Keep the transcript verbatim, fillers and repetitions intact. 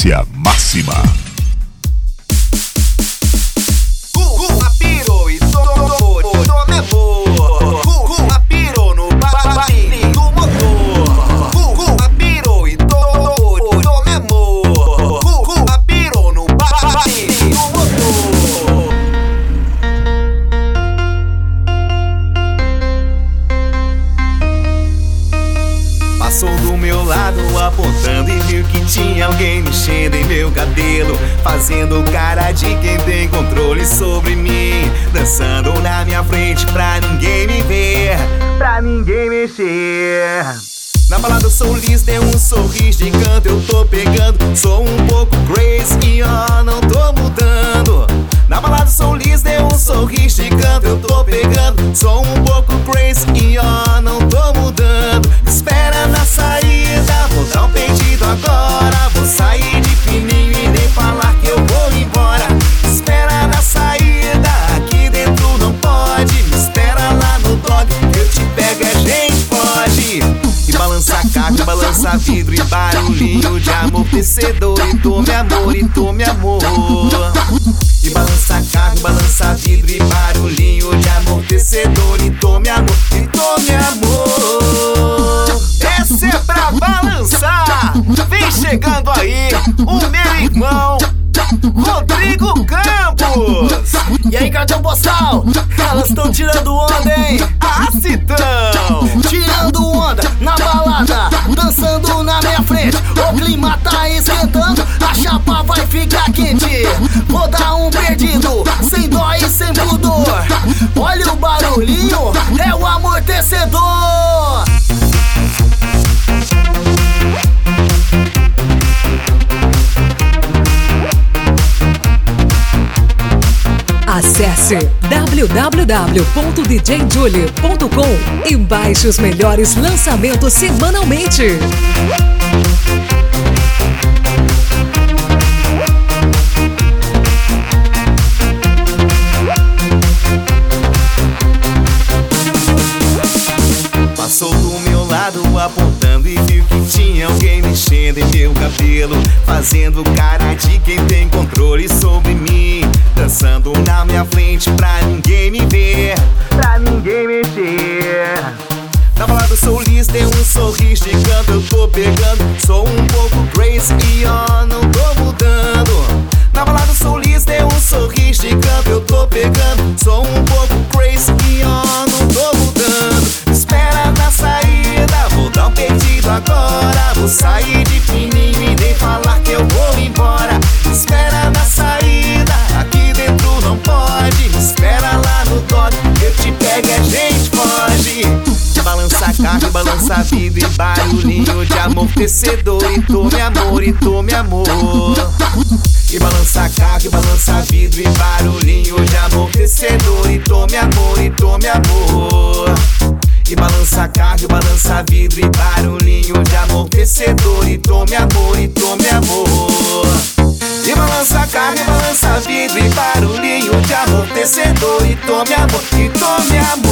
potência máxima. Passou do meu lado apontando e viu que tinha alguém mexendo em meu cabelo, fazendo cara de quem tem controle sobre mim, dançando na minha frente pra ninguém me ver, pra ninguém mexer. Na balada eu sou liso, tem um sorriso de canto, eu tô pegando. Sou um pouco crazy e ó, não tô mudando. Na balada eu sou liso, tem um sorriso de canto, eu tô pegando. Sou um pouco crazy e ó, não tô mudando. Espera na saída, vou dar um pedido agora. Vou sair de fininho e nem falar que eu vou embora. Espera na saída, aqui dentro não pode. Me espera lá no dog, eu te pego, a gente pode. E balança carro, balança vidro e barulhinho de amortecedor. E tome amor, e tome amor. E balança carro, balança vidro e barulhinho de amortecedor. E tome amor, e tome amor. Essa é pra balançar. Vem chegando aí o meu irmão Rodrigo Campos. E aí, cartão postal? Elas estão tirando onda, hein? Ah, se tão tirando onda na balada, dançando na minha frente. O clima tá esquentando, a chapa vai ficar quente. Vou dar um perdido, sem dó e sem pudor. Olha o barulhinho, é o amortecedor. Acesse w w w ponto d j julie ponto com e baixe os melhores lançamentos semanalmente. Passou do meu lado apontando e viu que tinha alguém mexendo em meu cabelo, fazendo cara de quem tem controle sobre mim, dançando na minha frente pra ninguém me ver, pra ninguém mexer. Na balada eu sou liso, tem um sorriso de canto, eu tô pegando. Sou um pouco crazy e ó, não tô mudando. Na balada eu sou liso, tem um sorriso de canto, eu tô pegando. Sou um pouco crazy e ó, não tô mudando. Espera na saída, vou dar um pedido agora. Vou sair de fininho e nem falar que eu vou embora. Espera na saída, aqui dentro não pode. Espera lá no dog, eu te pego e a gente pode. Balança carro, balança vidro e barulhinho de amortecedor. E tome amor, e tome amor. E balança carro, balança vidro e barulhinho de amortecedor. E tome amor, e tome amor. E balança carro, balança vidro e barulhinho de amortecedor. E tome amor, e tome amor. E balança carro, balança vidro e barulhinho de amortecedor. E tome amor, e tome amor.